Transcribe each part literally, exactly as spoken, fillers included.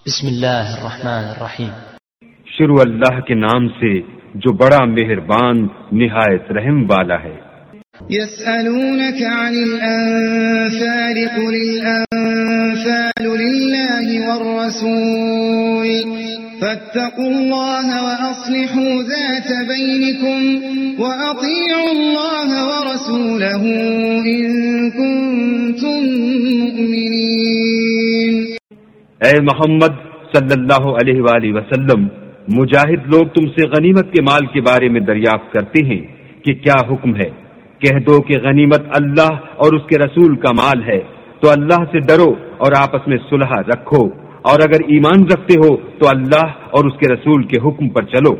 بسم اللہ الرحمن الرحیم. شروع اللہ کے نام سے جو بڑا مہربان نہایت رحم والا ہے. يسألونك عن الأنفال قل الأنفال لله والرسول فاتقوا الله وأصلحوا ذات بينكم وأطيعوا الله ورسوله إن كنتم مؤمنين. اے محمد صلی اللہ علیہ وآلہ وسلم، مجاہد لوگ تم سے غنیمت کے مال کے بارے میں دریافت کرتے ہیں کہ کیا حکم ہے. کہہ دو کہ غنیمت اللہ اور اس کے رسول کا مال ہے، تو اللہ سے ڈرو اور آپس میں صلح رکھو، اور اگر ایمان رکھتے ہو تو اللہ اور اس کے رسول کے حکم پر چلو.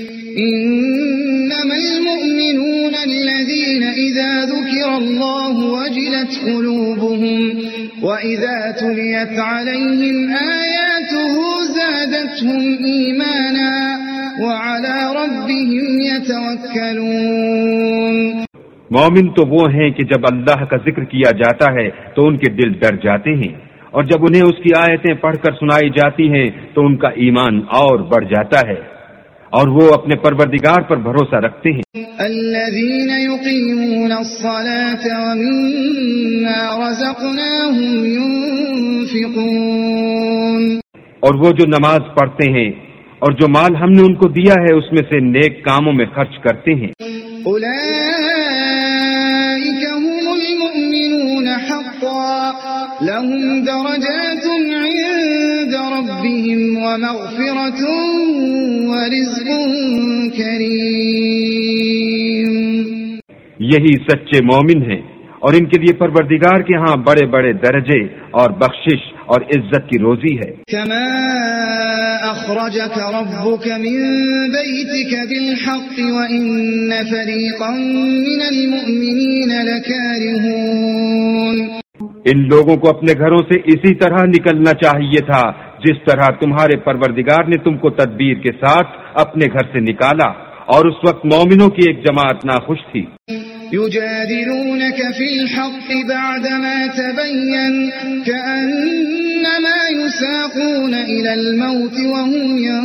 انما المؤمنون الذين اذا ذكر الله وجلت قلوبهم واذا تليت عليهم آياته زادتهم ايمانا وعلى ربهم يتوكلون. مومن تو وہ ہیں کہ جب اللہ کا ذکر کیا جاتا ہے تو ان کے دل ڈر جاتے ہیں، اور جب انہیں اس کی آیتیں پڑھ کر سنائی جاتی ہیں تو ان کا ایمان اور بڑھ جاتا ہے، اور وہ اپنے پروردگار پر بھروسہ رکھتے ہیں. الذين يقيمون الصلاة ومما رزقناهم ينفقون. اور وہ جو نماز پڑھتے ہیں اور جو مال ہم نے ان کو دیا ہے اس میں سے نیک کاموں میں خرچ کرتے ہیں. أولئك هم المؤمنون حقا لهم درجات عند ربهم ومغفرة ورزق كريم. یہی سچے مومن ہیں، اور ان کے لیے پروردگار کے ہاں بڑے بڑے درجے اور بخشش اور عزت کی روزی ہے. كما أخرجك ربك من بيتك بالحق وإن فريقا من المؤمنين لكارهون. ان لوگوں کو اپنے گھروں سے اسی طرح نکلنا چاہیے تھا جس طرح تمہارے پروردگار نے تم کو تدبیر کے ساتھ اپنے گھر سے نکالا، اور اس وقت مومنوں کی ایک جماعت ناخوش تھی. يجادلونك في الحق بعدما تبين كأنما يساقون إلى الموت وهم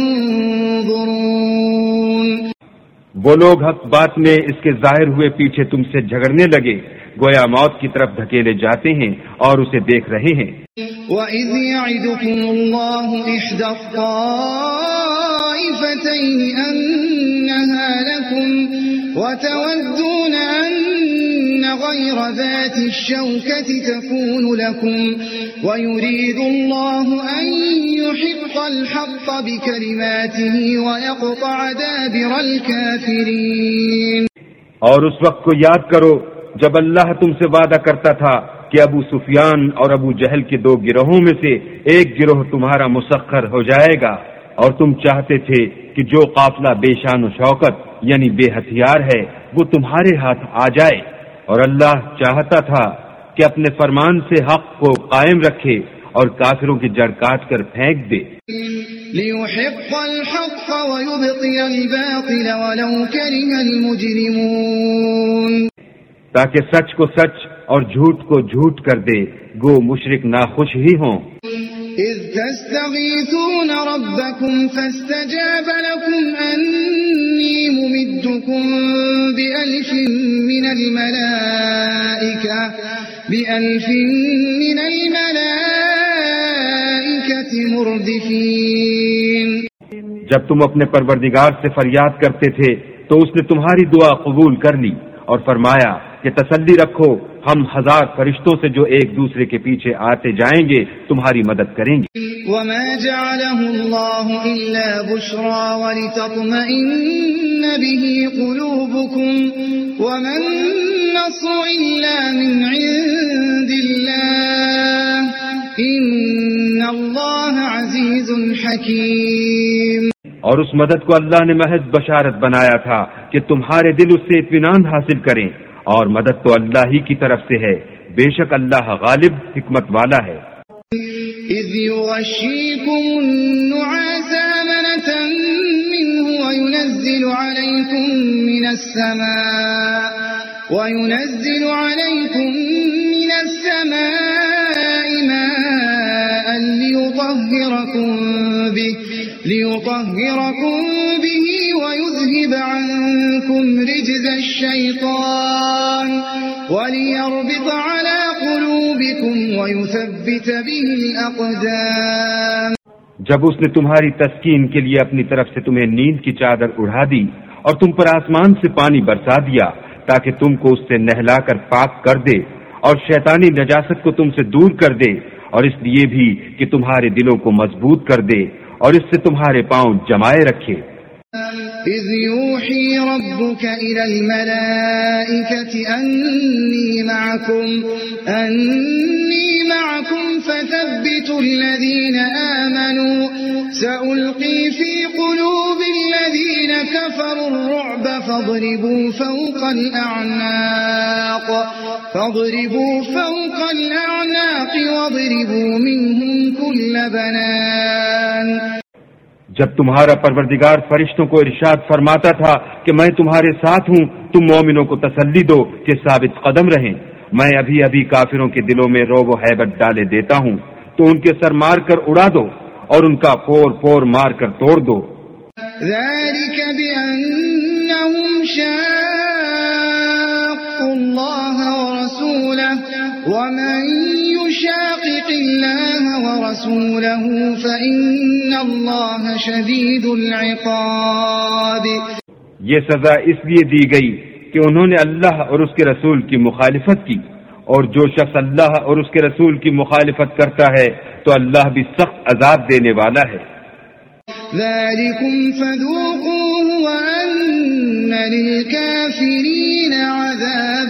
ينظرون. وہ لوگ حق بات میں اس کے ظاہر ہوئے پیچھے تم سے جھگڑنے لگے، گویا موت کی طرف دھکیلے جاتے ہیں اور اسے دیکھ رہے ہیں. وَإِذْ يَعِدُكُمُ اللَّهُ إِحْدَى الطَّائِفَتَيْنِ أَنَّهَا لَكُمْ وَتَوَدُّونَ أَنَّ غَيْرَ ذَاتِ الشَّوْكَةِ تَكُونُ لَكُمْ وَيُرِيدُ اللَّهُ أَن يُحِقَّ الْحَقَّ بِكَلِمَاتِهِ وَيَقْطَعَ دَابِرَ الْكَافِرِينَ. اور اس وقت کو یاد کرو جب اللہ تم سے وعدہ کرتا تھا کہ ابو سفیان اور ابو جہل کے دو گروہوں میں سے ایک گروہ تمہارا مسخر ہو جائے گا، اور تم چاہتے تھے کہ جو قافلہ بے شان و شوکت یعنی بے ہتھیار ہے وہ تمہارے ہاتھ آ جائے، اور اللہ چاہتا تھا کہ اپنے فرمان سے حق کو قائم رکھے اور کافروں کی جڑ کاٹ کر پھینک دے. لِيُحِقَّ الْحَقَّ وَيُبْطِلَ الْبَاطِلَ وَلَوْ كَرِهَ الْمُجْرِمُونَ. تاکہ سچ کو سچ اور جھوٹ کو جھوٹ کر دے، گو مشرک ناخوش ہی ہوں. إِذْ تَسْتَغِيثُونَ رَبَّكُمْ فَاسْتَجَابَ لَكُمْ أَنِّي مُمِدُّكُمْ بِأَلْفٍ مِّنَ الْمَلَائِكَةِ بِأَلْفٍ مِّنَ الْمَلَائِكَةِ مُرْدِفِينَ. جب تم اپنے پروردگار سے فریاد کرتے تھے تو اس نے تمہاری دعا قبول کر لی اور فرمایا کہ تسلی رکھو، ہم ہزار فرشتوں سے جو ایک دوسرے کے پیچھے آتے جائیں گے تمہاری مدد کریں گے. وَمَا جَعَلَهُ اللَّهُ إِلَّا بُشْرَى وَلِتَطْمَئِنَّ بِهِ قُلُوبُكُمْ وَمَا النَّصْرُ إِلَّا مِنْ عِندِ اللَّهِ إِنَّ اللَّهَ عَزِيزٌ حَكِيمٌ. اور اس مدد کو اللہ نے محض بشارت بنایا تھا کہ تمہارے دل اس سے اطمینان حاصل کریں، اور مدد تو اللہ ہی کی طرف سے ہے، بے شک اللہ غالب حکمت والا ہے. إِذْ يُغَشِّيكُمُ النُّعَاسَ أَمَنَةً مِّنْهُ وَيُنَزِّلُ عَلَيْكُم مِّنَ السَّمَاءِ وَيُنَزِّلُ عَلَيْكُم مِّنَ السَّمَاءِ مَاءً لِّيُطَهِّرَكُم ليطهركم به ويذهب عنكم رجز الشيطان وليربط على قلوبكم ويثبت به الأقدام. جب اس نے تمہاری تسکین کے لیے اپنی طرف سے تمہیں نیند کی چادر اڑا دی اور تم پر آسمان سے پانی برسا دیا تاکہ تم کو اس سے نہلا کر پاک کر دے اور شیطانی نجاست کو تم سے دور کر دے، اور اس لیے بھی کہ تمہارے دلوں کو مضبوط کر دے اور اس سے تمہارے پاؤں جمائے رکھے. إذ يوحي ربك إلى الملائكة أني معكم أني معكم فثبتوا الذين آمنوا سألقي في قلوب الذين كفروا الرعب فاضربوا فوق الأعناق فاضربوا فوق الأعناق واضربوا منهم كل بنان. جب تمہارا پروردگار فرشتوں کو ارشاد فرماتا تھا کہ میں تمہارے ساتھ ہوں، تم مومنوں کو تسلی دو کہ ثابت قدم رہیں، میں ابھی ابھی کافروں کے دلوں میں رعب و ہیبت ڈالے دیتا ہوں، تو ان کے سر مار کر اڑا دو اور ان کا پور پور مار کر توڑ دو. ذلك بأنهم شاقوا الله ورسوله ومن يشاقق الله ورسوله فإن الله شديد العقاب. یہ سزا اس لیے دی گئی کہ انہوں نے اللہ اور اس کے رسول کی مخالفت کی، اور جو شخص اللہ اور اس کے رسول کی مخالفت کرتا ہے تو اللہ بھی سخت عذاب دینے والا ہے. ذلكم فذوقوه وأن للكافرين عذاب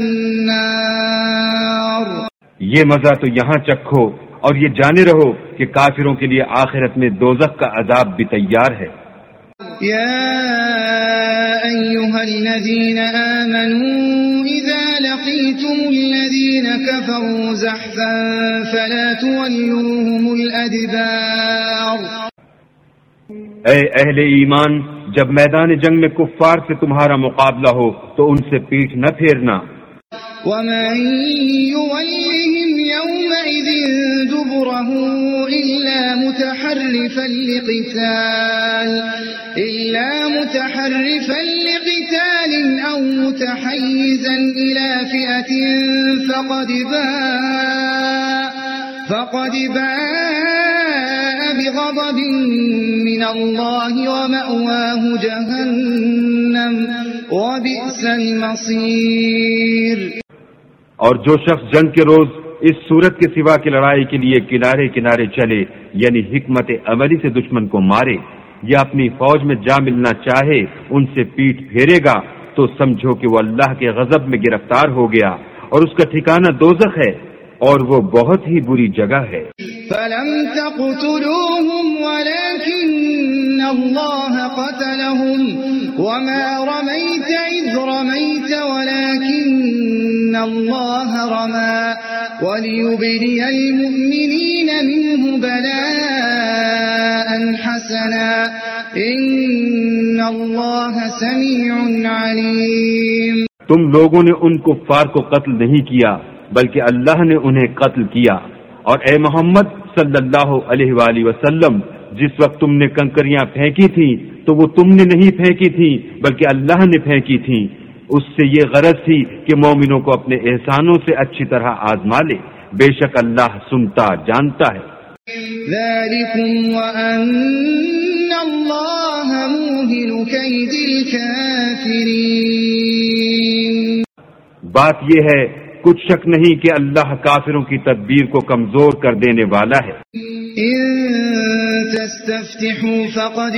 النار. یہ مزہ تو یہاں چکھو اور یہ جانے رہو کہ کافروں کے لیے آخرت میں دوزخ کا عذاب بھی تیار ہے. يا أيها الذين آمنوا إذا لقيتم الذين كفروا زحفا فلا تولوهم الأدبار. اے اہل ایمان، جب میدان جنگ میں کفار سے تمہارا مقابلہ ہو تو ان سے پیٹھ نہ پھیرنا. ومن يولهم يومئذ دبره إلا متحرفا لقتال إلا متحرفا لقتال أو متحيزا إلى فئة فقد باء فقد باء بغضب من الله ومأواه جهنم وبئس المصير. اور جو شخص جنگ کے روز اس صورت کے سوا کی لڑائی کے لیے کنارے کنارے چلے، یعنی حکمت عملی سے دشمن کو مارے یا اپنی فوج میں جا ملنا چاہے، ان سے پیٹھ پھیرے گا تو سمجھو کہ وہ اللہ کے غضب میں گرفتار ہو گیا اور اس کا ٹھکانہ دوزخ ہے اور وہ بہت ہی بری جگہ ہے. فلم تقتلوهم ولكن الله قتلهم وما رميت إذ رميت ولكن الله رمى وليبلي المؤمنين منه بلاء حسنا إن الله سميع عليم. تم لوگوں نے ان کفار کو قتل نہیں کیا بلکہ اللہ نے انہیں قتل کیا، اور اے محمد صلی اللہ علیہ وآلہ وسلم، جس وقت تم نے کنکریاں پھینکی تھیں تو وہ تم نے نہیں پھینکی تھیں بلکہ اللہ نے پھینکی تھیں. اس سے یہ غرض تھی کہ مومنوں کو اپنے احسانوں سے اچھی طرح آزما لے، بے شک اللہ سنتا جانتا ہے. ذلكم وأن الله موهن كيد الكافرين. بات یہ ہے، کچھ شک نہیں کہ اللہ کافروں کی تدبیر کو کمزور کر دینے والا ہے. إن تستفتحوا فقد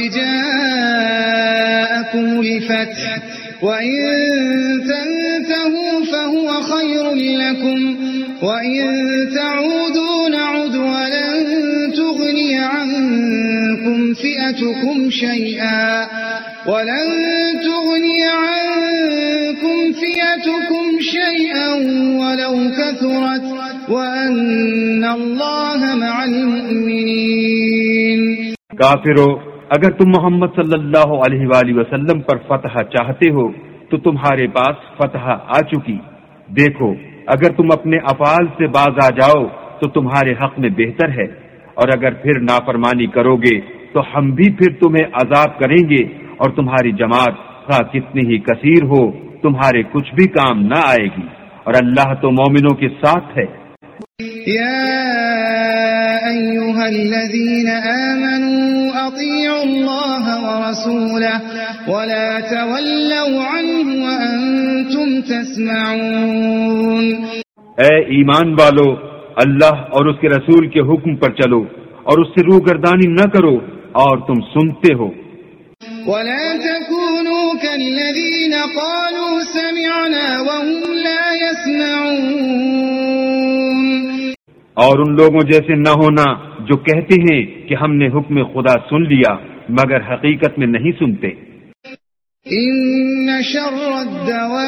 جاءكم الفتح وإن تنتهوا فهو خير لكم وإن تعودوا نعد ولن تغني عنكم فئتكم شيئا ولن تغني عنكم فئتكم شيئا ولو كثرت وأن الله مع المؤمنين. کافرو، اگر تم محمد صلی اللہ علیہ وآلہ وسلم پر فتح چاہتے ہو تو تمہارے پاس فتح آ چکی. دیکھو، اگر تم اپنے افعال سے باز آ جاؤ تو تمہارے حق میں بہتر ہے، اور اگر پھر نافرمانی کرو گے تو ہم بھی پھر تمہیں عذاب کریں گے، اور تمہاری جماعت خواہ کتنی ہی کثیر ہو تمہارے کچھ بھی کام نہ آئے گی، اور اللہ تو مومنوں کے ساتھ ہے۔ یا ایھا الذین آمنوا اطیعوا اللہ ورسولہ ولا تولوا عنہ وانتم تسمعون۔ اے ایمان والو، اللہ اور اس کے رسول کے حکم پر چلو اور اس سے روگردانی نہ کرو اور تم سنتے ہو۔ ولا تكونوا كالذين قالوا سمعنا وهم لا يسمعون۔ اور ان لوگوں جیسے نہ ہونا جو کہتے ہیں کہ ہم نے حکم خدا سن لیا مگر حقیقت میں نہیں سنتے۔ ان شر الدواب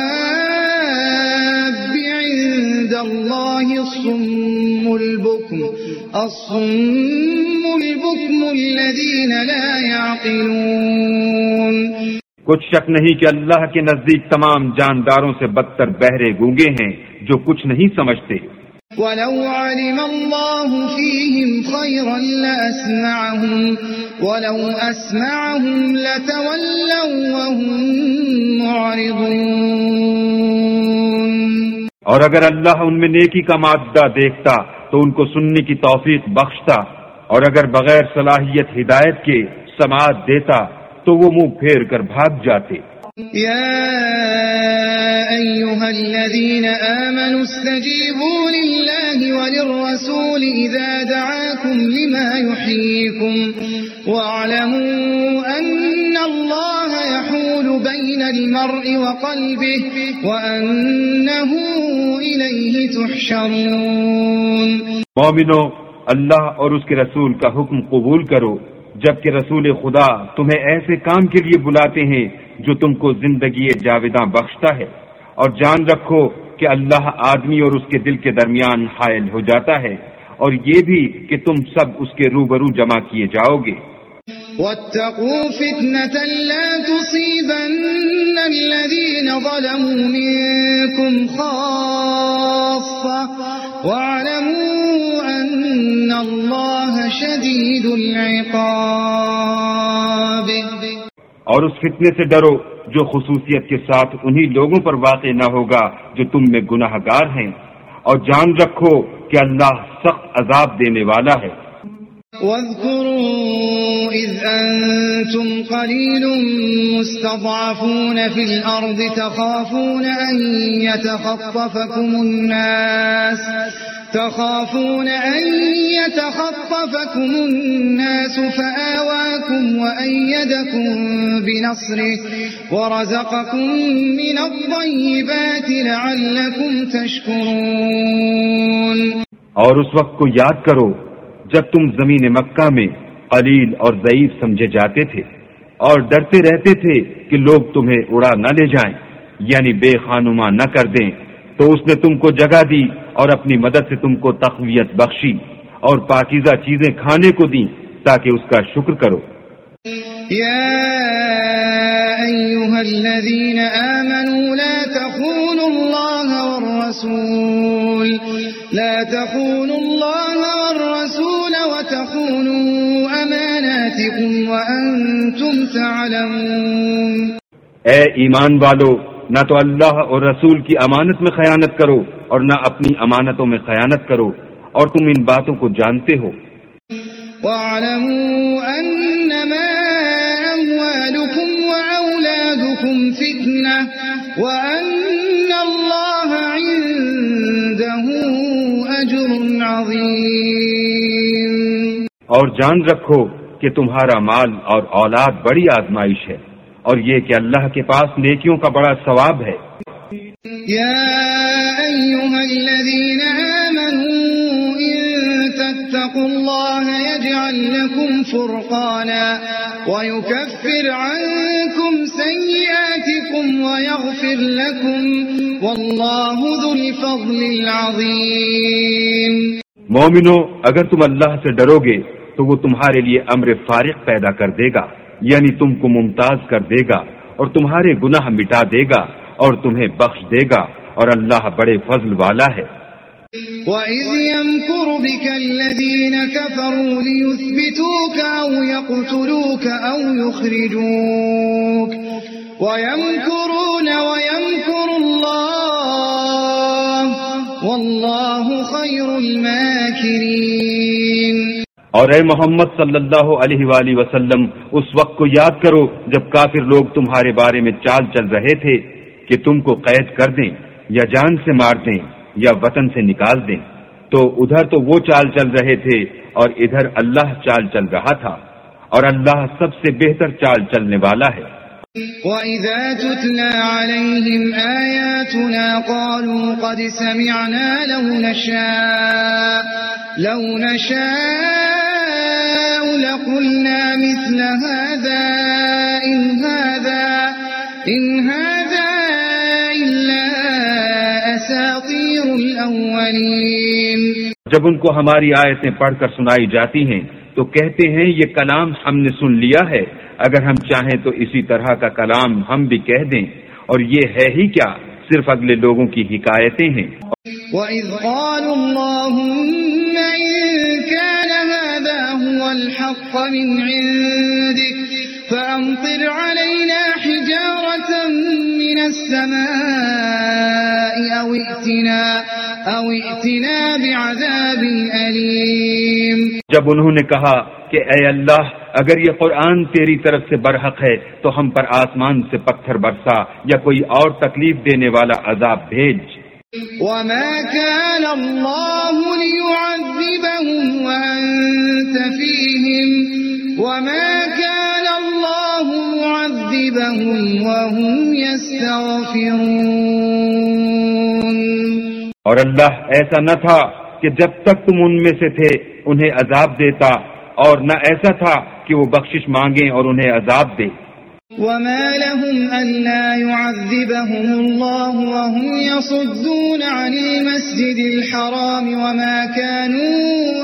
عند الله الصم البكم الصم البكم الذين لا يعقلون۔ کچھ شک نہیں کہ اللہ کے نزدیک تمام جانداروں سے بدتر بہرے گونگے ہیں جو کچھ نہیں سمجھتے۔ وَلَوْ عَلِمَ اللَّهُ فِيهِمْ خَيْرًا لَأَسْمَعَهُمْ وَلَوْ أَسْمَعَهُمْ لَتَوَلَّوْا وَهُمْ مُعْرِضُونَ۔ اور اگر اللہ ان میں نیکی کا مادہ دیکھتا تو ان کو سننے کی توفیق بخشتا، اور اگر بغیر صلاحیت ہدایت کے سماعت دیتا تو وہ منہ پھیر کر بھاگ جاتے۔ یا ایھا الذین آمنوا استجیبوا للہ وللرسول اذا دعاکم لما یحییکم واعلموا ان اللہ یحول بین المرء وقلبہ وانہ الیہ تحشرون۔ مومنو، اللہ اور اس کے رسول کا حکم قبول کرو جبکہ رسول خدا تمہیں ایسے کام کے لیے بلاتے ہیں جو تم کو زندگی جاوداں بخشتا ہے، اور جان رکھو کہ اللہ آدمی اور اس کے دل کے درمیان حائل ہو جاتا ہے، اور یہ بھی کہ تم سب اس کے روبرو جمع کیے جاؤ گے۔ وَاتَّقُوا فِتْنَةً لَا تُصِيبَنَّ الَّذِينَ ظَلَمُوا مِنكُمْ خَاصَّةً وَاعْلَمُوا أَنَّ اللَّهَ شَدِيدُ الْعِقَابِ۔ اور اس فتنے سے ڈرو جو خصوصیت کے ساتھ انہی لوگوں پر واقع نہ ہوگا جو تم میں گناہ گار ہیں، اور جان رکھو کہ اللہ سخت عذاب دینے والا ہے۔ واذكروا إذ أنتم قليل مستضعفون في الأرض تخافون أن يتخطفكم الناس تخافون أن يتخطفكم الناس فآواكم وأيدكم بنصره ورزقكم من الطيبات لعلكم تشكرون۔ اور اس وقت کو یاد کرو جب تم زمین مکہ میں قلیل اور ضعیف سمجھے جاتے تھے اور ڈرتے رہتے تھے کہ لوگ تمہیں اڑا نہ لے جائیں، یعنی بے خانما نہ کر دیں، تو اس نے تم کو جگہ دی اور اپنی مدد سے تم کو تقویت بخشی اور پاکیزہ چیزیں کھانے کو دیں تاکہ اس کا شکر کرو۔ یا ایھا الذین آمنوا لا تخونوا اللہ والرسول لا تخونوا اللہ والرسول وتخونوا اماناتکم وانتم تعلمون۔ اے ایمان والو، نہ تو اللہ اور رسول کی امانت میں خیانت کرو اور نہ اپنی امانتوں میں خیانت کرو، اور تم ان باتوں کو جانتے ہو۔ وَاعْلَمُوا أَنَّمَا أَمْوَالُكُمْ وَأَوْلَادُكُمْ فِتْنَةٌ وَأَنَّ اللَّهَ عِندَهُ أَجْرٌ عَظِيمٌ۔ اور جان رکھو کہ تمہارا مال اور اولاد بڑی آزمائش ہے، اور یہ کہ اللہ کے پاس نیکیوں کا بڑا ثواب ہے۔ یا ایھا الذین آمنوا ان تتقوا اللہ یجعل لکم فرقانا ویکفر عنکم سیئاتکم ویغفر لکم واللہ ذو الفضل العظیم۔ مومنو، اگر تم اللہ سے ڈرو گے تو وہ تمہارے لیے امر فارق پیدا کر دے گا، یعنی تم کو ممتاز کر دے گا اور تمہارے گناہ مٹا دے گا اور تمہیں بخش دے گا، اور اللہ بڑے فضل والا ہے۔ وَإِذْ يَمْكُرُ بِكَ الَّذِينَ كَفَرُوا لِيُثْبِتُوكَ أَوْ يَقْتُلُوكَ أَوْ يُخْرِجُوكَ وَيَمْكُرُونَ وَيَمْكُرُ اللَّهُ وَاللَّهُ خَيْرُ الْمَاكِرِينَ۔ اور اے محمد صلی اللہ علیہ وآلہ وسلم، اس وقت کو یاد کرو جب کافر لوگ تمہارے بارے میں چال چل رہے تھے کہ تم کو قید کر دیں یا جان سے مار دیں یا وطن سے نکال دیں، تو ادھر تو وہ چال چل رہے تھے اور ادھر اللہ چال چل رہا تھا، اور اللہ سب سے بہتر چال چلنے والا ہے۔ وَإِذَا تُتْلَى عَلَيْهِمْ آيَاتُنَا قَالُوا قَدْ سَمِعْنَا لَوْ نَشَاءُ لَوْ نَشَاءُ لَقُلْنَا مِثْلَ هَذَا إِنْ هَذَا إِنْ هَذَا إِلَّا أَسَاطِيرُ الْأَوَّلِينَ۔ جب ان کو ہماری آیتیں پڑھ کر سنائی جاتی ہیں تو کہتے ہیں یہ کلام ہم نے سن لیا ہے، اگر ہم چاہیں تو اسی طرح کا کلام ہم بھی کہہ دیں، اور یہ ہے ہی کیا، صرف اگلے لوگوں کی حکایتیں ہیں۔ وَإِذْ قَالُوا اللَّهُمَّ إِن كَانَ هَذَا هُوَ الْحَقَّ مِنْ عِندِكَ فَأَمْطِرْ عَلَيْنَا حِجَارَةً مِنَ السَّمَاءِ أَوْ ائْتِنَا أَوْ ائْتِنَا بِعَذَابٍ أَلِيمٍ۔ جب انہوں نے کہا کہ اے اللہ، اگر یہ قرآن تیری طرف سے برحق ہے تو ہم پر آسمان سے پتھر برسا یا کوئی اور تکلیف دینے والا عذاب بھیج۔ وَمَا كَانَ اللَّهُ لِيُعَذِّبَهُمْ وَأَنْتَ فِيهِمْ وَمَا كَانَ اللَّهُ مُعَذِّبَهُمْ وَهُمْ يَسْتَغْفِرُونَ۔ اور اللہ ایسا نہ تھا کہ جب تک تم ان میں سے تھے انہیں عذاب دیتا، اور نہ ایسا تھا کہ وہ بخشش مانگیں اور انہیں عذاب دے۔ وَمَا لَهُمْ أَلَّا يُعَذِّبَهُمُ اللَّهُ وَهُمْ يَصُدُّونَ عَنِ الْمَسْجِدِ الْحَرَامِ وَمَا كَانُوا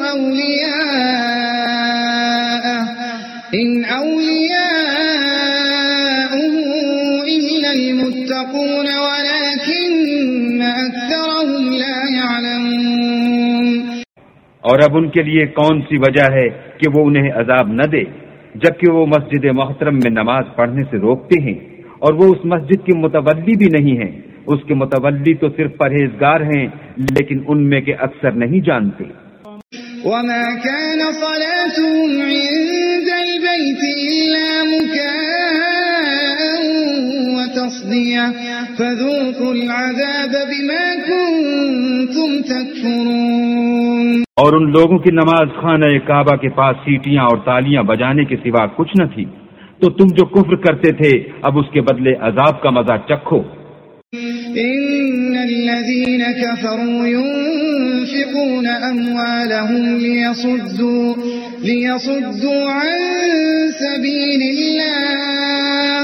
أَوْلِيَاءَهُ إِنْ أَوْلِيَاؤُهُ إِلَّا الْمُتَّقُونَ وَلَكِنَّ أَكْثَرَهُمْ لَا يَعْلَمُونَ۔ اور اب ان کے لیے کون سی وجہ ہے کہ وہ انہیں عذاب نہ دے، جبکہ وہ مسجد محترم میں نماز پڑھنے سے روکتے ہیں، اور وہ اس مسجد کے متولی بھی نہیں ہیں، اس کے متولی تو صرف پرہیزگار ہیں، لیکن ان میں کے اکثر نہیں جانتے۔ وَمَا كَانَ صَلَاتُهُمْ عِندَ الْبَيْتِ إِلَّا مُكَاءً وَتَصْدِيَةً فَذُوقُوا الْعَذَابَ بِمَا كُنتُمْ تَكْفُرُونَ۔ اور ان لوگوں کی نماز خانہ کعبہ کے پاس سیٹیاں اور تالیاں بجانے کے سوا کچھ نہ تھی، تو تم جو کفر کرتے تھے اب اس کے بدلے عذاب کا مزہ چکھو۔ إن الذين كفروا ينفقون أموالهم ليصدوا ليصدوا عن سبيل الله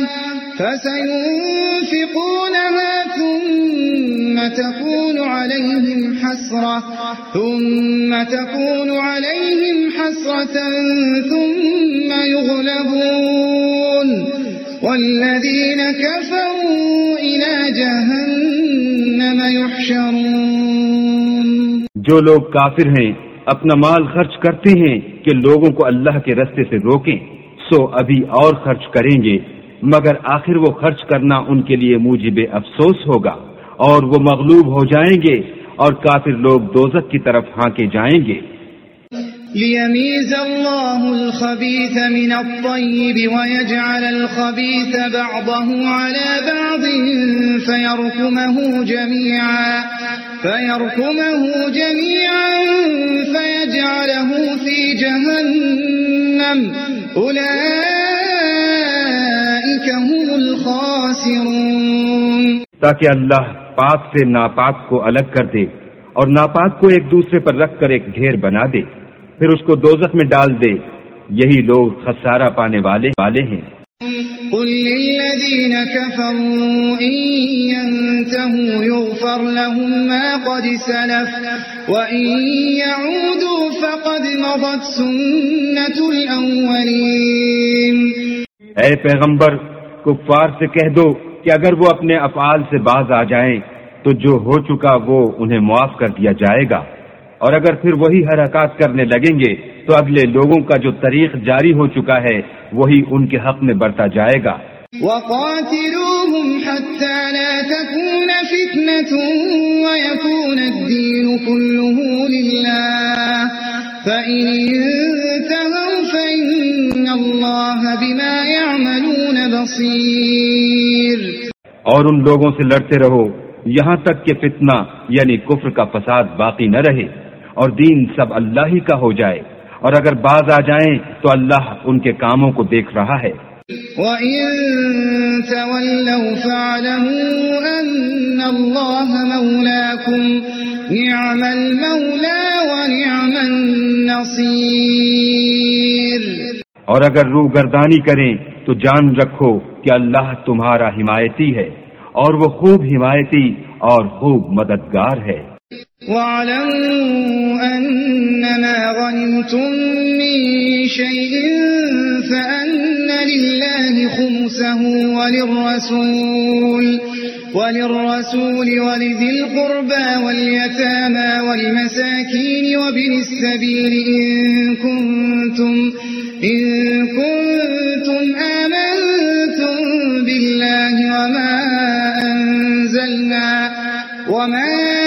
فسينفقونها ثم تكون عليهم حسرة ثم تكون عليهم حسرة ثم يغلبون والذين كفروا إلى جهنم يحشرون۔ جو لوگ کافر ہیں اپنا مال خرچ کرتے ہیں کہ لوگوں کو اللہ کے رستے سے روکیں، سو ابھی اور خرچ کریں گے، مگر آخر وہ خرچ کرنا ان کے لیے موجب افسوس ہوگا، اور وہ مغلوب ہو جائیں گے اور کافر لوگ دوزخ کی طرف ہانکے جائیں گے۔ لِيَمِيزَ اللَّهُ الْخَبِيثَ مِنَ الطَّيِّبِ وَيَجْعَلَ الْخَبِيثَ بَعْضَهُ عَلَى بَعْضٍ فَيَرْكُمَهُ جَمِيعًا فَيَرْكُمَهُ جَمِيعًا فَيَجْعَلَهُ فِي جَهَنَّمَ أُولَئِكَ هُمُ الْخَاسِرُونَ۔ تاکہ اللہ پاک سے ناپاک کو الگ کر دے اور ناپاک کو ایک دوسرے پر رکھ کر ایک ڈھیر بنا دے، پھر اس کو دوزخ میں ڈال دے، یہی لوگ خسارہ پانے والے والے ہیں۔ قل للذین کفروا ان ينتهوا یغفر لهم ما قد سلف وان يعودوا فقد مضت سنة الاولین۔ اے پیغمبر، کفار سے کہہ دو کہ اگر وہ اپنے افعال سے باز آ جائیں تو جو ہو چکا وہ انہیں معاف کر دیا جائے گا، اور اگر پھر وہی حرکات کرنے لگیں گے تو اگلے لوگوں کا جو طریق جاری ہو چکا ہے وہی ان کے حق میں برتا جائے گا۔ وَقَاتِلُوهُمْ حَتَّى لَا تَكُونَ فِتْنَةٌ وَيَكُونَ الدِّينُ كُلُّهُ لِلَّهِ فَإِنِ انتَهَوْا فَإِنَّ اللَّهَ بِمَا يَعْمَلُونَ بَصِيرٌ۔ اور ان لوگوں سے لڑتے رہو یہاں تک کہ فتنہ یعنی کفر کا فساد باقی نہ رہے اور دین سب اللہ ہی کا ہو جائے، اور اگر باز آ جائیں تو اللہ ان کے کاموں کو دیکھ رہا ہے۔ وَإِن تَوَلَّوْا فَاعْلَمُوا أَنَّ اللَّهَ مَوْلَاكُمْ نِعْمَ الْمَوْلَى وَنِعْمَ النَّصِيرُ۔ اور اگر روح گردانی کریں تو جان رکھو کہ اللہ تمہارا حمایتی ہے، اور وہ خوب حمایتی اور خوب مددگار ہے۔ وَاعْلَمُوا أَنَّمَا غَنِمْتُم مِّن شَيْءٍ فَأَنَّ لِلَّهِ خُمُسَهُ وَلِلرَّسُولِ وَلِلرَّسُولِ وَلِذِي الْقُرْبَى وَالْيَتَامَى وَالْمَسَاكِينِ وَابْنِ السَّبِيلِ إِن كُنتُمْ إِن كُنتُمْ آمَنتُم بِاللَّهِ وَمَا أَنزَلْنَا وَمَا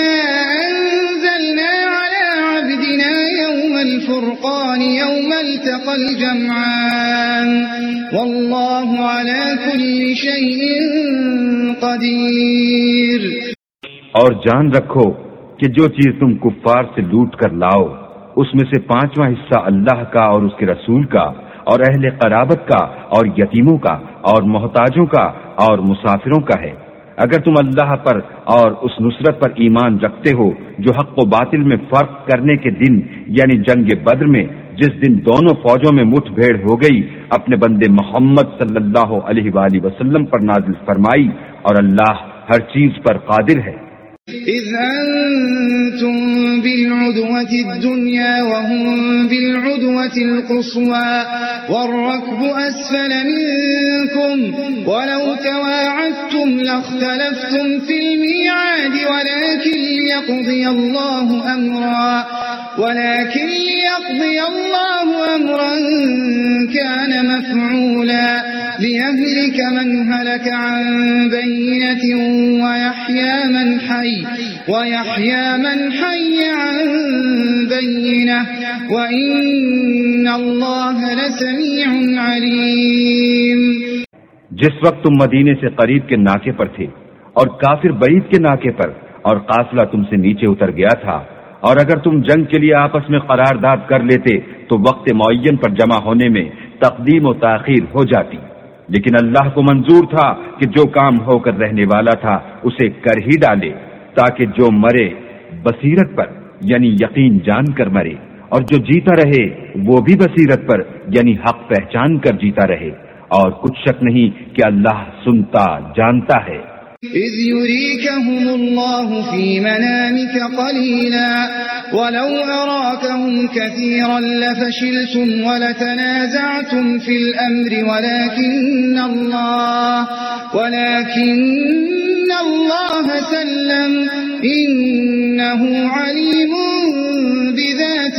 أَنزَلْنَا عَلَى عَبْدِنَا يَوْمَ الْفُرْقَانِ يَوْمَ الْتَقَى الْجَمْعَانِ وَاللَّهُ عَلَى كُلِّ شَيْءٍ قَدِيرٌ۔ اور جان رکھو کہ جو چیز تم کفار سے لوٹ کر لاؤ اس میں سے پانچواں حصہ اللہ کا اور اس کے رسول کا اور اہل قرابت کا اور یتیموں کا اور محتاجوں کا اور مسافروں کا ہے۔ اگر تم اللہ پر اور اس نصرت پر ایمان رکھتے ہو جو حق و باطل میں فرق کرنے کے دن یعنی جنگ بدر میں جس دن دونوں فوجوں میں مٹھ بھیڑ ہو گئی اپنے بندے محمد صلی اللہ علیہ وآلہ وسلم پر نازل فرمائی، اور اللہ ہر چیز پر قادر ہے۔ إِذْ أَنْتُمْ بِالْعُدْوَةِ الدُّنْيَا وَهُمْ بِالْعُدْوَةِ الْقُصْوَى وَالرَّكْبُ أَسْفَلَ مِنْكُمْ وَلَوْ تَوَاعَدتُّمْ لَاخْتَلَفْتُمْ فِي الْمِيعَادِ وَلَكِنْ لِيَقْضِيَ اللَّهُ أَمْرًا ولكن ليقضي الله أمرا كان مفعولا ليهلك من هلك عن بينة ويحيى من حي ويحيى من حي عن بينة وإن الله لسميع عليم۔ جس وقت تم مدینے سے قریب کے ناکے پر تھے اور کافر بعید کے ناکے پر، اور قافلہ تم سے نیچے اتر گیا تھا، اور اگر تم جنگ کے لیے آپس میں قرارداد کر لیتے تو وقت معین پر جمع ہونے میں تقدیم و تاخیر ہو جاتی، لیکن اللہ کو منظور تھا کہ جو کام ہو کر رہنے والا تھا اسے کر ہی ڈالے، تاکہ جو مرے بصیرت پر یعنی یقین جان کر مرے، اور جو جیتا رہے وہ بھی بصیرت پر یعنی حق پہچان کر جیتا رہے، اور کچھ شک نہیں کہ اللہ سنتا جانتا ہے۔ إذ يريكهم الله في منامك قليلا ولو أراكهم كثيرا لفشلتم ولتنازعتم في الأمر ولكن الله ولكن الله سلم إنه عليم بذات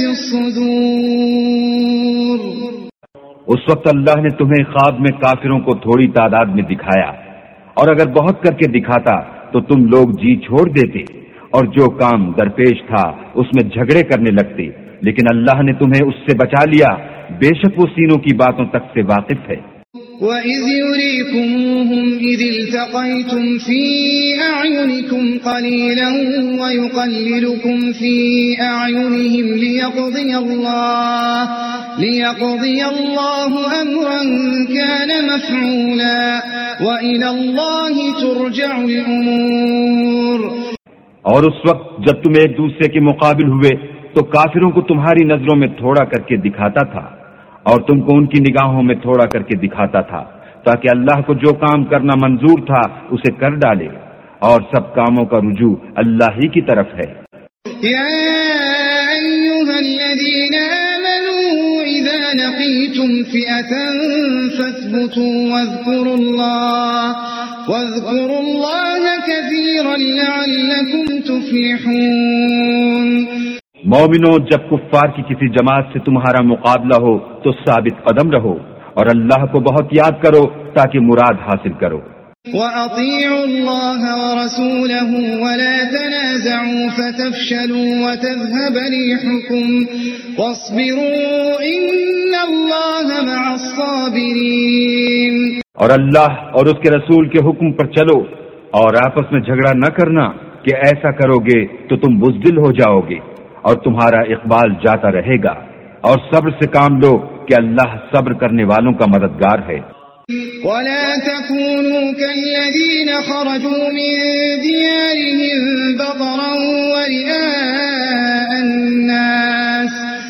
الصدور۔ اس وقت اللہ نے تمہیں خواب میں کافروں کو تھوڑی تعداد میں دکھایا، اور اگر بہت کر کے دکھاتا تو تم لوگ جی چھوڑ دیتے، اور جو کام درپیش تھا اس میں جھگڑے کرنے لگتے، لیکن اللہ نے تمہیں اس سے بچا لیا، بے شک وہ سینوں کی باتوں تک سے واقف ہے۔ وَإِذْ يُرِيكُمُوهُمْ إِذِ الْتَقَيْتُمْ فِي أَعْيُنِكُمْ قَلِيلًا وَيُقَلِّلُكُمْ فِي أَعْيُنِهِمْ لِيَقْضِيَ اللَّهُ لِيَقْضِيَ اللَّهُ أَمْرًا كَانَ مَفْعُولًا وَإِلَى اللَّهِ تُرْجَعُ الْأُمُورُ۔ اور اس وقت جب تم ایک دوسرے کے مقابل ہوئے تو کافروں کو تمہاری نظروں میں تھوڑا کر کے دکھاتا تھا، اور تم کو ان کی نگاہوں میں تھوڑا کر کے دکھاتا تھا، تاکہ اللہ کو جو کام کرنا منظور تھا اسے کر ڈالے، اور سب کاموں کا رجوع اللہ ہی کی طرف ہے۔ یا ایھا الذین آمنوا اذا لقیتم فئة فاثبتوا واذکروا اللہ واذكروا الله كثيرا لعلكم تفلحون۔ مومنو، جب کفار کی کسی جماعت سے تمہارا مقابلہ ہو تو ثابت قدم رہو اور اللہ کو بہت یاد کرو تاکہ مراد حاصل کرو۔ وَأَطِيعُوا اللَّهَ وَرَسُولَهُ وَلَا تَنَازَعُوا فَتَفْشَلُوا وَتَذْهَبَ رِيحُكُمْ وَاصْبِرُوا إِنَّ اللَّهَ مَعَ الصَّابِرِينَ۔ اور اللہ اور اس کے رسول کے حکم پر چلو اور آپس میں جھگڑا نہ کرنا کہ ایسا کرو گے تو تم بزدل ہو جاؤ گے اور تمہارا اقبال جاتا رہے گا، اور صبر سے کام لو کہ اللہ صبر کرنے والوں کا مددگار ہے۔ ولا تكونوا كالذين خرجوا من ديارهم بطرا ورئاء الناس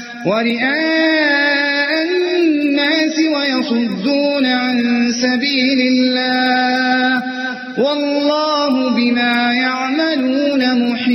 ورئاء الناس ويصدون عن سبيل الله والله بما يعملون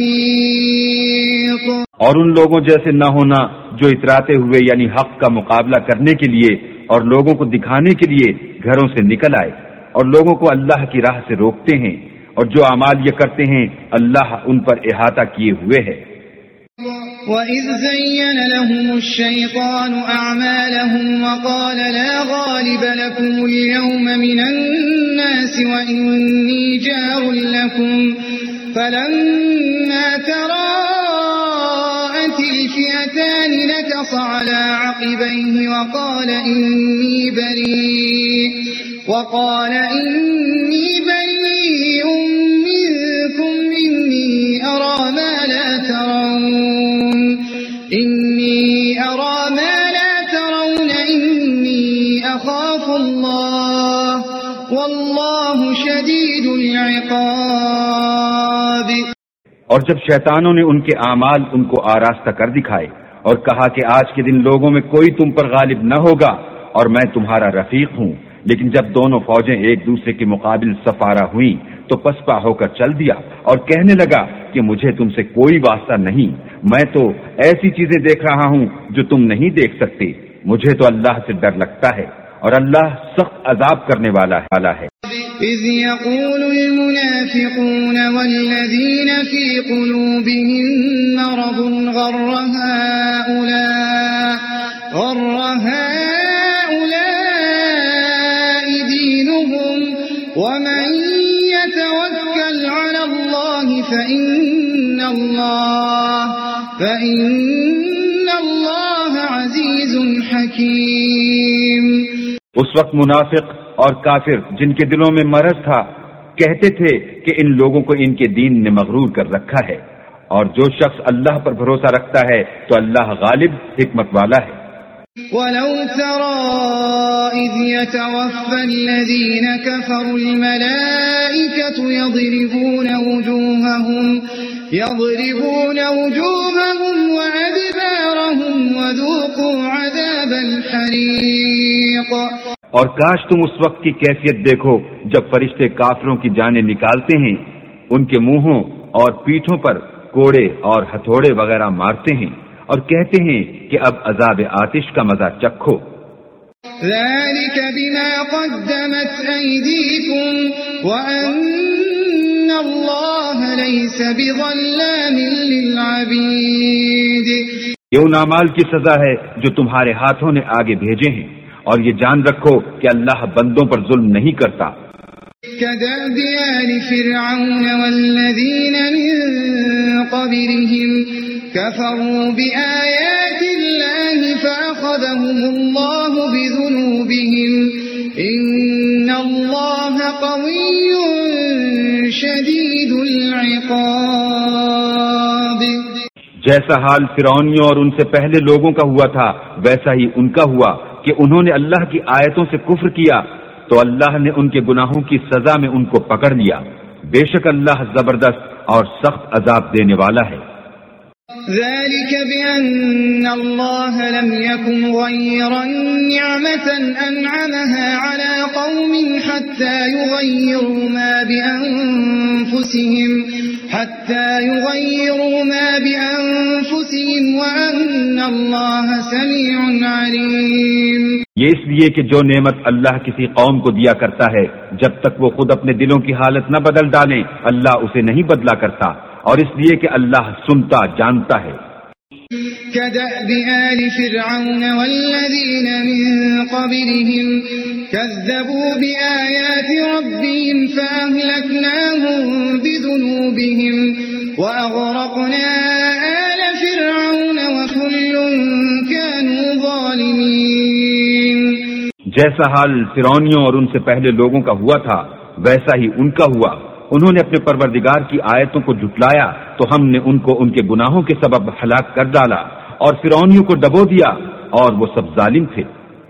محيط۔ اور ان لوگوں جیسے نہ ہونا جو اتراتے ہوئے یعنی حق کا مقابلہ کرنے کے لیے اور لوگوں کو دکھانے کے لیے گھروں سے نکل آئے اور لوگوں کو اللہ کی راہ سے روکتے ہیں، اور جو اعمال یہ کرتے ہیں اللہ ان پر احاطہ کیے ہوئے ہے۔ وَإِذْ زَيَّنَ لَهُمُ الشَّيْطَانُ أَعْمَالَهُمْ وَقَالَ لَا غَالِبَ لَكُمُ الْيَوْمَ مِنَ النَّاسِ وَإِنِّي جَارٌ لَكُمْ فَلَمَّا تَرَاءَتِ الْفِئَتَانِ نَكَصَ عَلَى عَقِبَيْهِ وَقَالَ إِنِّي بَرِيءٌ وَقَالَ إِنِّي بَرِيءٌ مِنْكُمْ إِنِّي أَرَى مَا لَا تَرَوْنَ إِنِّي أَرَى مَا لَا تَرَوْنَ إِنِّي أَخَافُ اللَّهَ وَاللَّهُ شَدِيدُ الْعِقَابِ۔ اور جب شیطانوں نے ان کے اعمال ان کو آراستہ کر دکھائے اور کہا کہ آج کے دن لوگوں میں کوئی تم پر غالب نہ ہوگا اور میں تمہارا رفیق ہوں، لیکن جب دونوں فوجیں ایک دوسرے کے مقابل سفارہ ہوئیں تو پسپا ہو کر چل دیا اور کہنے لگا کہ مجھے تم سے کوئی واسطہ نہیں، میں تو ایسی چیزیں دیکھ رہا ہوں جو تم نہیں دیکھ سکتے، مجھے تو اللہ سے ڈر لگتا ہے اور اللہ سخت عذاب کرنے والا ہے۔ إذ يقول المنافقون والذين في قلوبهم مرض غر هؤلاء غر هؤلاء دينهم ومن يتوكل على الله فإن الله فإن الله عزيز حكيم۔ اس وقت منافق اور کافر جن کے دلوں میں مرض تھا کہتے تھے کہ ان لوگوں کو ان کے دین نے مغرور کر رکھا ہے، اور جو شخص اللہ پر بھروسہ رکھتا ہے تو اللہ غالب حکمت والا ہے۔ وَلَوْ تَرَى إِذْ يَتَوَفَّى الَّذِينَ كَفَرُوا الْمَلَائِكَةُ يَضْرِبُونَ وُجُوهَهُمْ يَضْرِبُونَ وُجُوهَهُمْ وَأَدْبَارَهُمْ وَذُوقُوا عَذَابَ الْحَرِيقِ۔ اور کاش تم اس وقت کی کیفیت دیکھو جب فرشتے کافروں کی جانیں نکالتے ہیں، ان کے منہوں اور پیٹھوں پر کوڑے اور ہتھوڑے وغیرہ مارتے ہیں اور کہتے ہیں کہ اب عذاب آتش کا مزہ چکھو۔ ذَلِكَ بِمَا قَدَّمَتْ أَيْدِيكُمْ وَأَنَّ اللَّهَ لَيْسَ بِظَلَّامٍ لِلْعَبِيدِ۔ یہ ان اعمال کی سزا ہے جو تمہارے ہاتھوں نے آگے بھیجے ہیں، اور یہ جان رکھو کہ اللہ بندوں پر ظلم نہیں کرتا۔ كَدَأْبِ آلِ فِرْعَوْنَ وَالَّذِينَ مِن قَبْلِهِمْ كَفَرُوا بِآيَاتِ اللَّهِ فَأَخَذَهُمُ اللَّهُ بِذُنُوبِهِمْ إِنَّ اللَّهَ قَوِيٌّ شَدِيدُ الْعِقَابِ۔ جیسا حال فرعونیوں اور ان سے پہلے لوگوں کا ہوا تھا ویسا ہی ان کا ہوا کہ انہوں نے اللہ کی آیتوں سے کفر کیا تو اللہ نے ان کے گناہوں کی سزا میں ان کو پکڑ لیا، بے شک اللہ زبردست اور سخت عذاب دینے والا ہے۔ ذلك بأن الله لم يكن غيرا نعمة أنعمها على قوم حتى يغيروا ما بأنفسهم حتى يغيروا ما بأنفسهم وأن الله سميع عليم۔ یہ اس لیے کہ جو نعمت اللہ کسی قوم کو دیا کرتا ہے جب تک وہ خود اپنے دلوں کی حالت نہ بدل ڈالیں اللہ اسے نہیں بدلا کرتا، اور اس لیے کہ اللہ سنتا جانتا ہے۔ كدأب آل فرعون والذين من قبلهم كذبوا بآيات ربهم فأهلكناهم بذنوبهم وأغرقنا آل فرعون وكل كانوا ظالمين۔ جیسا حال فرعونیوں اور ان سے پہلے لوگوں کا ہوا تھا ویسا ہی ان کا ہوا، انہوں نے اپنے پروردگار کی آیتوں کو جھٹلایا تو ہم نے ان کو ان کے گناہوں کے سبب ہلاک کر ڈالا اور فرعونیوں کو ڈبو دیا اور وہ سب ظالم تھے۔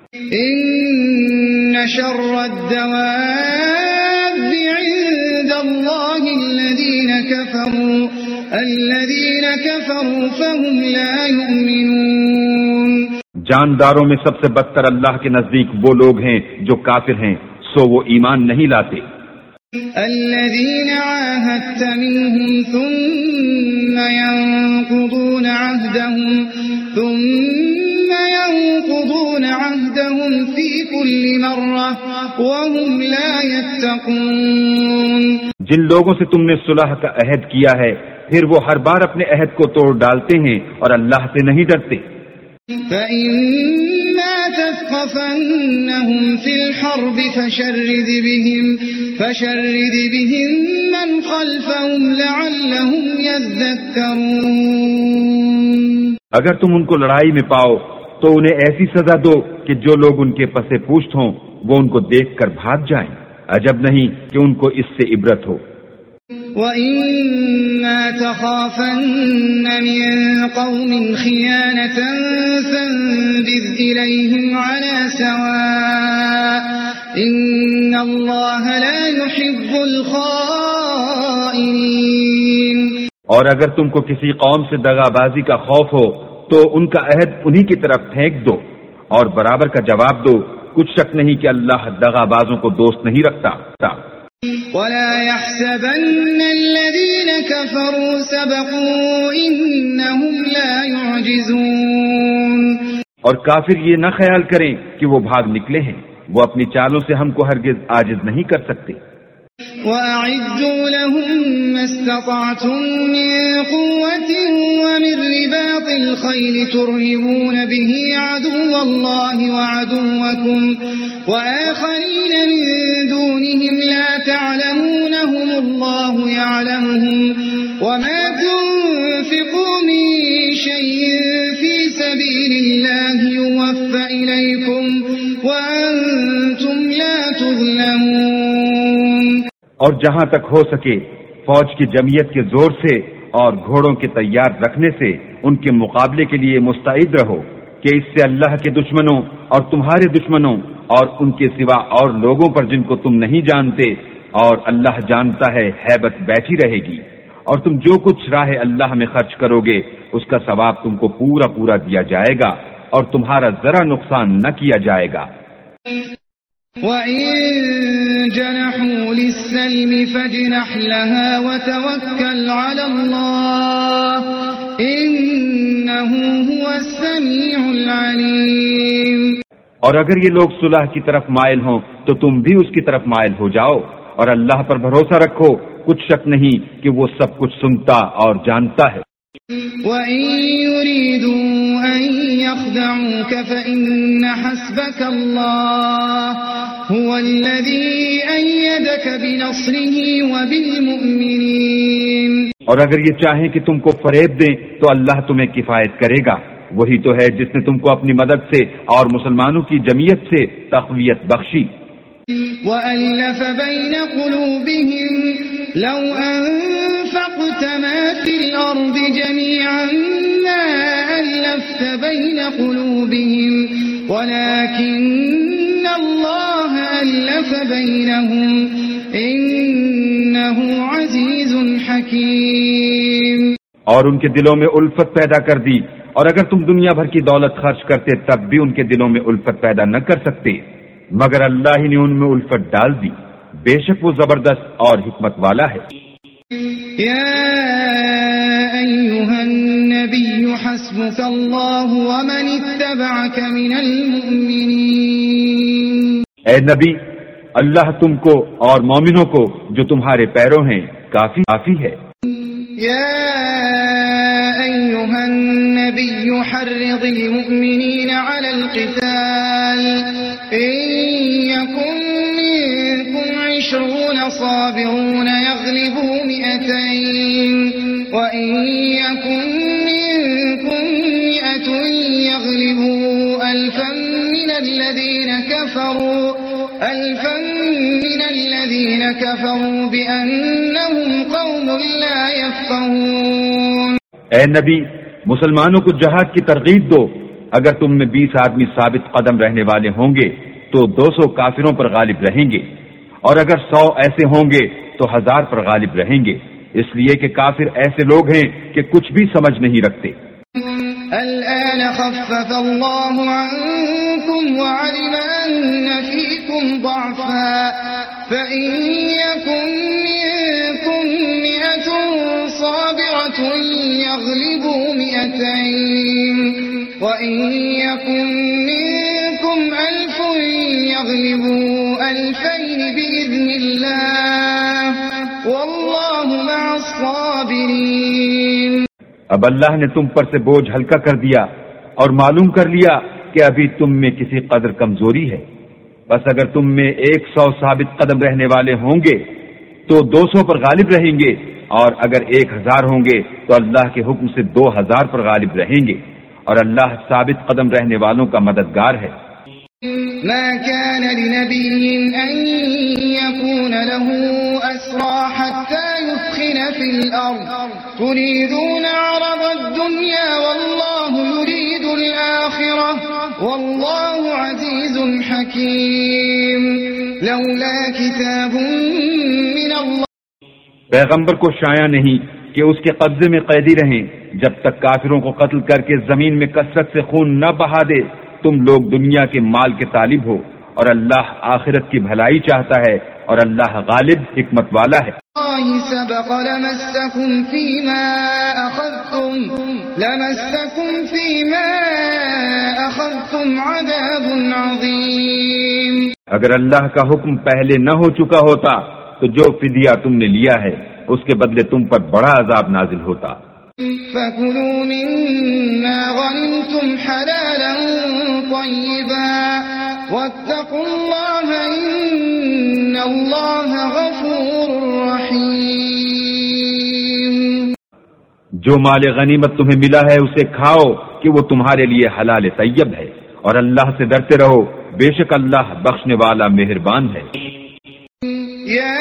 ان شر الدواب عند اللہ الذین کفروا الذین کفروا فهم لا یؤمنون۔ جانداروں میں سب سے بدتر اللہ کے نزدیک وہ لوگ ہیں جو کافر ہیں، سو وہ ایمان نہیں لاتے۔ الذين عاهدت منهم ثم ينقضون عهدهم ثم ينقضون عهدهم في كل مرة وهم لا يتقون۔ جن لوگوں سے تم نے صلح کا عہد کیا ہے پھر وہ ہر بار اپنے عہد کو توڑ ڈالتے ہیں اور اللہ سے نہیں ڈرتے۔ فإما تثقفنهم في الحرب فشرد بهم فشرد بهم من خلفهم لعلهم يذكرون۔ اگر تم ان کو لڑائی میں پاؤ تو انہیں ایسی سزا دو کہ جو لوگ ان کے پسے پوشت ہوں وہ ان کو دیکھ کر بھاگ جائیں، عجب نہیں کہ ان کو اس سے عبرت ہو۔ وَإِمَّا تَخَافَنَّ مِن قَوْمٍ خِيَانَةً فَانبِذْ إِلَيْهِمْ عَلَى سَوَاءٍ إِنَّ اللَّهَ لَا يُحِبُّ الْخَائِنِينَ۔ اور اگر تم کو کسی قوم سے دغا بازی کا خوف ہو تو ان کا عہد انہی کی طرف پھینک دو اور برابر کا جواب دو، کچھ شک نہیں کہ اللہ دغا بازوں کو دوست نہیں رکھتا۔ وَلَا يَحْسَبَنَّ الَّذِينَ كَفَرُوا سَبَقُوا إِنَّهُمْ لَا يُعْجِزُونَ۔ اور کافر یہ نہ خیال کریں کہ وہ بھاگ نکلے ہیں، وہ اپنی چالوں سے ہم کو ہرگز عاجز نہیں کر سکتے۔ وَأَعِدُّوا لَهُم مَّا اسْتَطَعْتُم مِّن قُوَّةٍ وَمِن رِّبَاطِ الْخَيْلِ تُرْهِبُونَ بِهِ عَدُوَّ اللَّهِ وَعَدُوَّكُمْ وَآخَرِينَ مِن دُونِهِمْ لَا تَعْلَمُونَهُمُ اللَّهُ يَعْلَمُهُمْ وَمَا تُنفِقُوا مِن شَيْءٍ فِي سَبِيلِ اللَّهِ يُوَفَّ إِلَيْكُمْ وَأَنتُمْ لَا تُظْلَمُونَ۔ اور جہاں تک ہو سکے فوج کی جمعیت کے زور سے اور گھوڑوں کے تیار رکھنے سے ان کے مقابلے کے لیے مستعد رہو کہ اس سے اللہ کے دشمنوں اور تمہارے دشمنوں اور ان کے سوا اور لوگوں پر جن کو تم نہیں جانتے اور اللہ جانتا ہے ہیبت بیٹھی رہے گی، اور تم جو کچھ راہ اللہ میں خرچ کرو گے اس کا ثواب تم کو پورا پورا دیا جائے گا اور تمہارا ذرا نقصان نہ کیا جائے گا۔ وَإِن جَنَحُوا لِلسَّلْمِ فَاجْنَحْ لَهَا وَتَوَكَّلْ عَلَى اللَّهِ إِنَّهُ هُوَ السَّمِيعُ الْعَلِيمُ۔ اور اگر یہ لوگ صلح کی طرف مائل ہوں تو تم بھی اس کی طرف مائل ہو جاؤ اور اللہ پر بھروسہ رکھو، کچھ شک نہیں کہ وہ سب کچھ سنتا اور جانتا ہے۔ وَإِن يُرِيدُوا أَن يَخْدَعُوكَ فَإِنَّ حَسْبَكَ اللَّهُ هُوَ الَّذِي أَيَّدَكَ بِنَصْرِهِ وَبِالْمُؤْمِنِينَ۔ اور اگر یہ چاہیں کہ تم کو فریب دیں تو اللہ تمہیں کفایت کرے گا، وہی تو ہے جس نے تم کو اپنی مدد سے اور مسلمانوں کی جمعیت سے تقویت بخشی۔ وَأَلَّفَ بَيْنَ قُلُوبِهِمْ لَوْ أَنفَقْتَ مَا فِي الْأَرْضِ جَمِيعًا مَا أَلَّفْتَ بَيْنَ قُلُوبِهِمْ وَلَكِنَّ اللَّهَ أَلَّفَ بَيْنَهُمْ إِنَّهُ عَزِيزٌ حَكِيمٌ۔ اور ان کے دلوں میں الفت پیدا کر دی، اور اگر تم دنیا بھر کی دولت خرچ کرتے تب بھی ان کے دلوں میں الفت پیدا نہ کر سکتے، مگر اللہ ہی نے ان میں الفت ڈال دی، بے شک وہ زبردست اور حکمت والا ہے۔ یا ایھا النبی حسبک اللہ ومن اتبعک من المؤمنین۔ اے نبی، اللہ تم کو اور مومنوں کو جو تمہارے پیروں ہیں کافی کافی ہے۔ یا ایھا النبی حرض المؤمنین علی القتال ان یکن منکم عشرون صابرون یغلبوا مئتین وان یکن منکم مئة یغلبوا الفا من الذین کفروا الفا من الذین کفروا بأنہم قوم لا یفقہون۔ اے نبی، مسلمانوں کو جہاد کی ترغیب دو۔ اگر تم میں بیس آدمی ثابت قدم رہنے والے ہوں گے تو دو سو کافروں پر غالب رہیں گے، اور اگر سو ایسے ہوں گے تو ہزار پر غالب رہیں گے، اس لیے کہ کافر ایسے لوگ ہیں کہ کچھ بھی سمجھ نہیں رکھتے۔ الآن خفف الله عنكم وعلم أن فيكم ضعفا فإن يكن منكم مئة صابرة يغلبوا مئتين وإن يكن منكم ألف يغلبوا ألفين بإذن الله والله مع الصابرين۔ اب اللہ نے تم پر سے بوجھ ہلکا کر دیا اور معلوم کر لیا کہ ابھی تم میں کسی قدر کمزوری ہے، بس اگر تم میں ایک سو ثابت قدم رہنے والے ہوں گے تو دو سو پر غالب رہیں گے، اور اگر ایک ہزار ہوں گے تو اللہ کے حکم سے دو ہزار پر غالب رہیں گے، اور اللہ ثابت قدم رہنے والوں کا مددگار ہے۔ ما كان لنبي أن يكون له أسرى حتى يثخن في الأرض تريدون عرض الدنيا والله يريد الآخرة والله عزيز حكيم لولا كتاب من الله۔ پیغمبر کو شایع نہیں کہ اس کے قبضے میں قیدی رہیں جب تک کافروں کو قتل کر کے زمین میں کثرت سے خون نہ بہا دے۔ تم لوگ دنیا کے مال کے طالب ہو اور اللہ آخرت کی بھلائی چاہتا ہے، اور اللہ غالب حکمت والا ہے۔ سبق لمسكم فيما أخذتم لمسكم فيما أخذتم عذاب عظيم۔ اگر اللہ کا حکم پہلے نہ ہو چکا ہوتا تو جو فدیہ تم نے لیا ہے اس کے بدلے تم پر بڑا عذاب نازل ہوتا۔ فَكُلُوا مِمَّا غَنِمْتُمْ حَلَالًا طَيِّبًا وَاتَّقُوا اللَّهَ إِنَّ اللَّهَ غَفُورٌ رَحِيمٌ۔ جو مال غنیمت تمہیں ملا ہے اسے کھاؤ کہ وہ تمہارے لیے حلال طیب ہے، اور اللہ سے ڈرتے رہو، بے شک اللہ بخشنے والا مہربان ہے۔ یا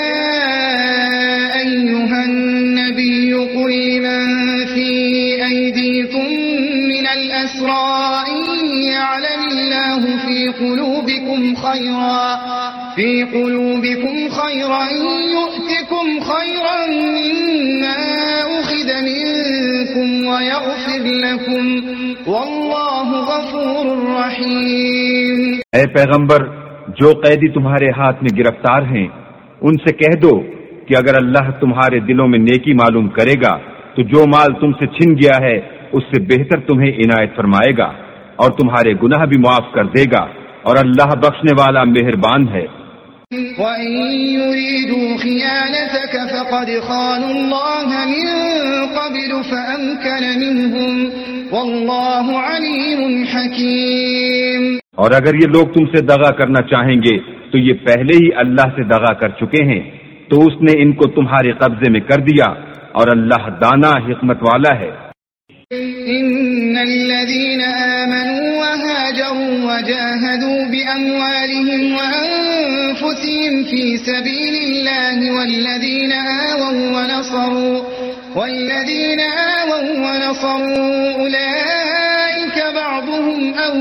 ایھا النبی قل لمن في أيديكم من الأسرى إن يعلم الله في قلوبكم خيرا في قلوبكم خيرا يؤتكم خيرا مما أخذ منكم ويغفر لكم والله غفور رحيم۔ اے پیغمبر، جو قیدی تمہارے ہاتھ میں گرفتار ہیں ان سے کہہ دو کہ اگر اللہ تمہارے دلوں میں نیکی معلوم کرے گا تو جو مال تم سے چھن گیا ہے اس سے بہتر تمہیں عنایت فرمائے گا، اور تمہارے گناہ بھی معاف کر دے گا، اور اللہ بخشنے والا مہربان ہے۔ وَإِن يُرِيدُوا خِيَانَتَكَ فَقَدْ خَانُوا اللَّهَ مِن قَبْلُ فَأَمْكَنَ مِنْهُمْ وَاللَّهُ عَلِيمٌ حَكِيمٌ۔ اور اگر یہ لوگ تم سے دغا کرنا چاہیں گے تو یہ پہلے ہی اللہ سے دغا کر چکے ہیں، تو اس نے ان کو تمہارے قبضے میں کر دیا، اور اللہ دانا حکمت والا ہے۔ ان الذين آمنوا وهاجروا وجاهدوا بأموالهم وأنفسهم في سبيل الله والذين آووا ونصروا والذين آووا ونصروا أولئك بعضهم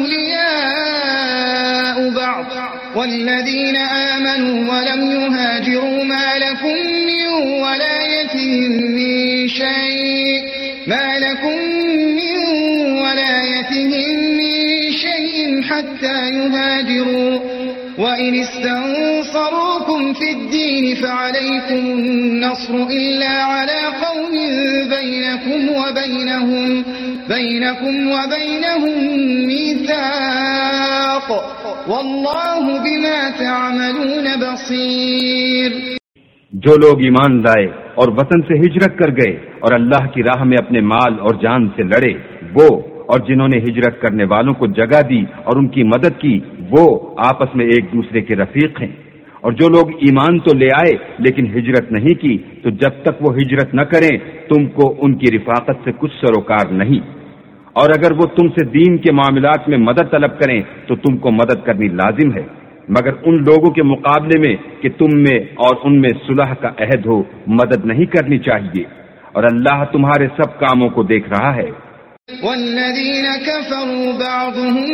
أولياء بعض والذين آمنوا ولم يهاجروا ما لكم من ولايتهم من شيء ما لكم من ولايتهم من شيء حتى يهاجروا وإن استنصروكم في الدين فعليكم النصر إلا على قوم بينكم وبينهم بينكم وبينهم ميثاق والله بما تعملون بصير. جو لوگ ایمان لائے اور وطن سے ہجرت کر گئے اور اللہ کی راہ میں اپنے مال اور جان سے لڑے، وہ اور جنہوں نے ہجرت کرنے والوں کو جگہ دی اور ان کی مدد کی، وہ آپس میں ایک دوسرے کے رفیق ہیں. اور جو لوگ ایمان تو لے آئے لیکن ہجرت نہیں کی، تو جب تک وہ ہجرت نہ کریں تم کو ان کی رفاقت سے کچھ سروکار نہیں. اور اگر وہ تم سے دین کے معاملات میں مدد طلب کریں تو تم کو مدد کرنی لازم ہے، مگر ان لوگوں کے مقابلے میں کہ تم میں اور ان میں صلح کا عہد ہو مدد نہیں کرنی چاہیے، اور اللہ تمہارے سب کاموں کو دیکھ رہا ہے. والذین کفروا بعضهم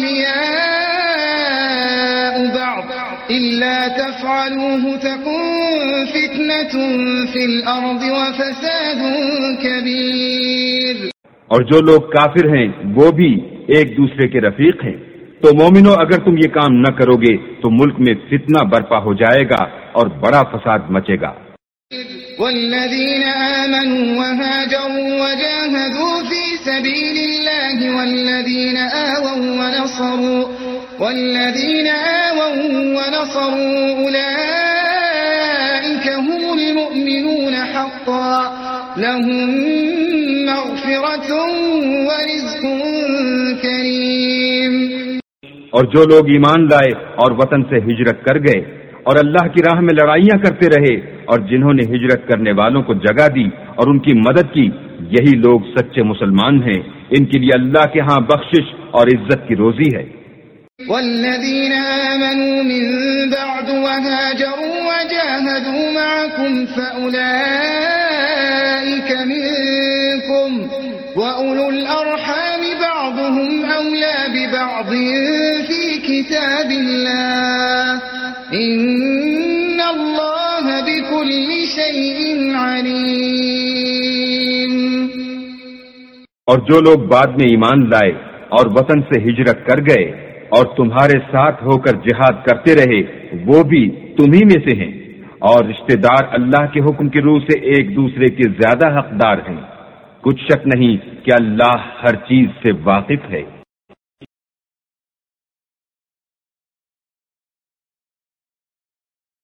اولیاء بعض الا تفعلوه تكن فتنة في الارض وفساد كبير. اور جو لوگ کافر ہیں وہ بھی ایک دوسرے کے رفیق ہیں. تو مومنو اگر تم یہ کام نہ کرو گے تو ملک میں فتنہ برپا ہو جائے گا اور بڑا فساد مچے گا. والذین آمنوا وهاجروا وجاهدوا في سبيل الله والذین آووا ونصروا والذین آووا ونصروا أولئك هم المؤمنون حقا لهم مغفرة ورزق کریم. اور جو لوگ ایمان لائے اور وطن سے ہجرت کر گئے اور اللہ کی راہ میں لڑائیاں کرتے رہے اور جنہوں نے ہجرت کرنے والوں کو جگہ دی اور ان کی مدد کی، یہی لوگ سچے مسلمان ہیں. ان کے لیے اللہ کے ہاں بخشش اور عزت کی روزی ہے. والذین آمنوا من بعد وهاجروا وجاهدوا معكم فأولئك منكم وأولو الأرحام بعضهم أولى ببعض في كتاب الله إن الله بكل شيء عليم. اور جو لوگ بعد میں ایمان لائے اور وطن سے ہجرت کر گئے اور تمہارے ساتھ ہو کر جہاد کرتے رہے، وہ بھی تمہیں میں سے ہیں، اور رشتہ دار اللہ کے حکم کی روح سے ایک دوسرے کے زیادہ حقدار ہیں. کچھ شک نہیں کہ اللہ ہر چیز سے واقف ہے.